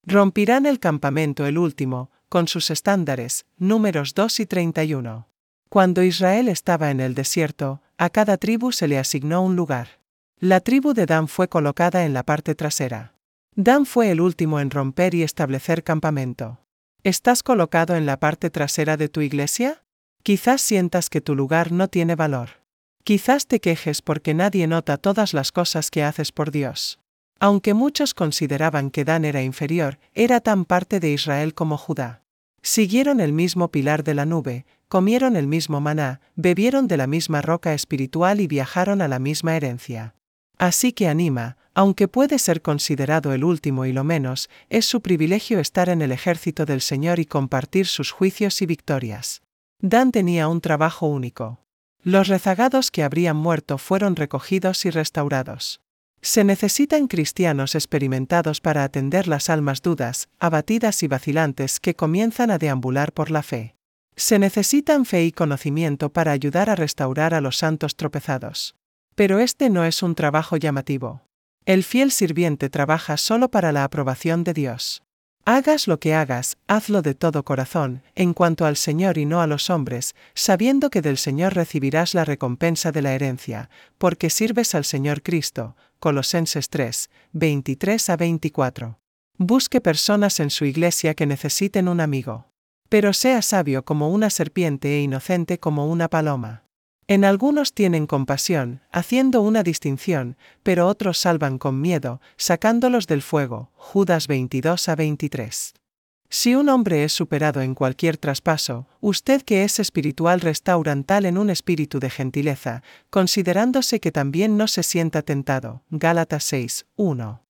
Rompirán el campamento el último, con sus estándares, Números 2 y 31. Cuando Israel estaba en el desierto, a cada tribu se le asignó un lugar. La tribu de Dan fue colocada en la parte trasera. Dan fue el último en romper y establecer campamento. ¿Estás colocado en la parte trasera de tu iglesia? Quizás sientas que tu lugar no tiene valor. Quizás te quejes porque nadie nota todas las cosas que haces por Dios. Aunque muchos consideraban que Dan era inferior, era tan parte de Israel como Judá. Siguieron el mismo pilar de la nube, comieron el mismo maná, bebieron de la misma roca espiritual y viajaron a la misma herencia. Así que anima, aunque puede ser considerado el último y lo menos, es su privilegio estar en el ejército del Señor y compartir sus juicios y victorias. Dan tenía un trabajo único. Los rezagados que habrían muerto fueron recogidos y restaurados. Se necesitan cristianos experimentados para atender las almas dudas, abatidas y vacilantes que comienzan a deambular por la fe. Se necesitan fe y conocimiento para ayudar a restaurar a los santos tropezados. Pero este no es un trabajo llamativo. El fiel sirviente trabaja solo para la aprobación de Dios. Hagas lo que hagas, hazlo de todo corazón, en cuanto al Señor y no a los hombres, sabiendo que del Señor recibirás la recompensa de la herencia, porque sirves al Señor Cristo. Colosenses 3, 23 a 24. Busque personas en su iglesia que necesiten un amigo. Pero sea sabio como una serpiente e inocente como una paloma. En algunos tienen compasión, haciendo una distinción, pero otros salvan con miedo, sacándolos del fuego. Judas 22 a 23. Si un hombre es superado en cualquier traspaso, usted que es espiritual restauran tal en un espíritu de gentileza, considerándose que también no se sienta tentado. Gálatas 6, 1.